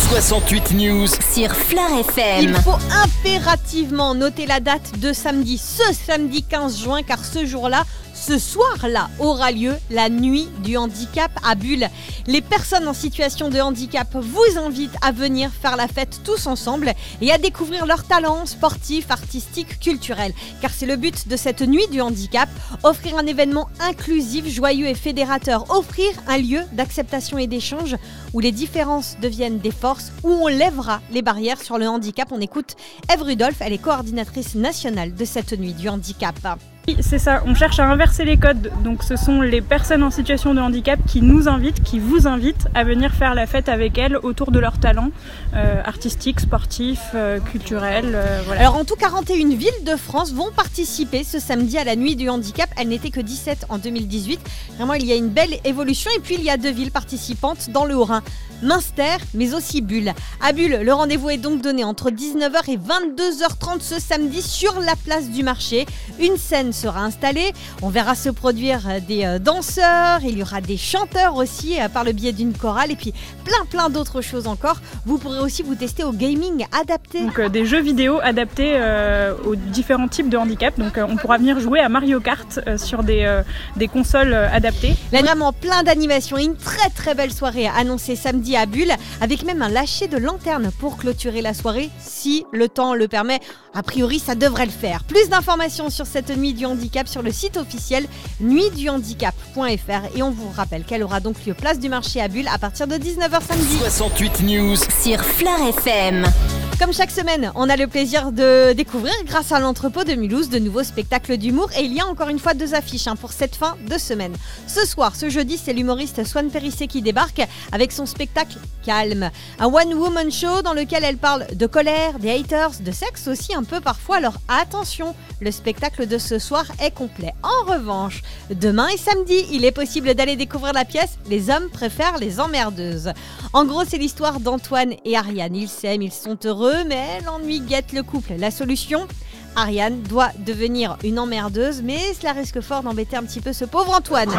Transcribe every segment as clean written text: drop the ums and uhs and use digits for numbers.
68 News sur Fleur FM. Il faut impérativement noter la date de samedi, ce samedi 15 juin, car ce jour-là, ce soir-là, aura lieu la nuit du handicap à Bulle. Les personnes en situation de handicap vous invitent à venir faire la fête tous ensemble et à découvrir leurs talents sportifs, artistiques, culturels. Car c'est le but de cette nuit du handicap, offrir un événement inclusif, joyeux et fédérateur, offrir un lieu d'acceptation et d'échange où les différences deviennent des forces, où on lèvera les barrières sur le handicap. On écoute Ève Rudolph, elle est coordinatrice nationale de cette nuit du handicap. Oui, c'est ça, on cherche à inverser les codes, donc ce sont les personnes en situation de handicap qui nous invitent, qui vous invitent à venir faire la fête avec elles autour de leurs talents artistiques, sportifs, culturels, voilà. Alors en tout, 41 villes de France vont participer ce samedi à la nuit du handicap. Elles n'étaient que 17 en 2018. Vraiment, il y a une belle évolution. Et puis il y a 2 villes participantes dans le Haut-Rhin. Münster, mais aussi Bulle. À Bulle, le rendez-vous est donc donné entre 19h et 22h30 ce samedi sur la place du marché. Une scène sera installée, on verra se produire des danseurs, il y aura des chanteurs aussi par le biais d'une chorale et puis plein d'autres choses encore. Vous pourrez aussi vous tester au gaming adapté. Donc des jeux vidéo adaptés aux différents types de handicap. Donc on pourra venir jouer à Mario Kart sur des consoles adaptées. Là, vraiment plein d'animations et une très belle soirée annoncée samedi à Bulle, avec même un lâcher de lanterne pour clôturer la soirée, si le temps le permet. A priori, ça devrait le faire. Plus d'informations sur cette nuit du handicap sur le site officiel nuitduhandicap.fr et on vous rappelle qu'elle aura donc lieu place du marché à Bulle à partir de 19h samedi. 68 News sur Fleur FM. Comme chaque semaine, on a le plaisir de découvrir, grâce à l'entrepôt de Mulhouse, de nouveaux spectacles d'humour. Et il y a encore une fois 2 affiches pour cette fin de semaine. Ce soir, ce jeudi, c'est l'humoriste Swan Périssé qui débarque avec son spectacle Calme. Un one-woman show dans lequel elle parle de colère, des haters, de sexe aussi un peu parfois. Alors attention, le spectacle de ce soir est complet. En revanche, demain et samedi, il est possible d'aller découvrir la pièce Les hommes préfèrent les emmerdeuses. En gros, c'est l'histoire d'Antoine et Ariane. Ils s'aiment, ils sont heureux, mais l'ennui guette le couple. La solution ? Ariane doit devenir une emmerdeuse, mais cela risque fort d'embêter un petit peu ce pauvre Antoine.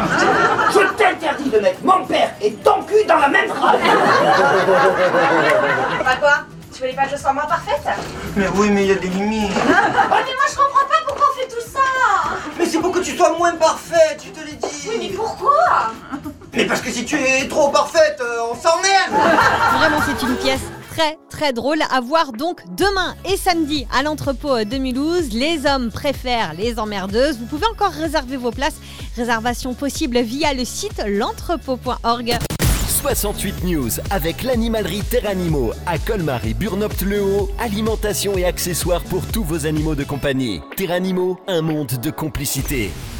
Je t'interdis de mettre mon père et ton cul dans la même phrase. Bah quoi? Tu voulais pas que je sois moins parfaite? Mais oui, mais il y a des limites. Oh mais moi je comprends pas pourquoi on fait tout ça. Mais c'est pour que tu sois moins parfaite, je te l'ai dit. Oui mais pourquoi? Mais parce que si tu es trop parfaite, on s'emmerde. Vraiment, c'est une pièce très drôle à voir donc demain et samedi à l'entrepôt de Mulhouse. Les hommes préfèrent les emmerdeuses. Vous pouvez encore réserver vos places. Réservation possible via le site l'entrepôt.org. 68 News avec l'animalerie Terranimo à Colmar et Burnopte-le-Haut. Alimentation et accessoires pour tous vos animaux de compagnie. Terranimo, un monde de complicité.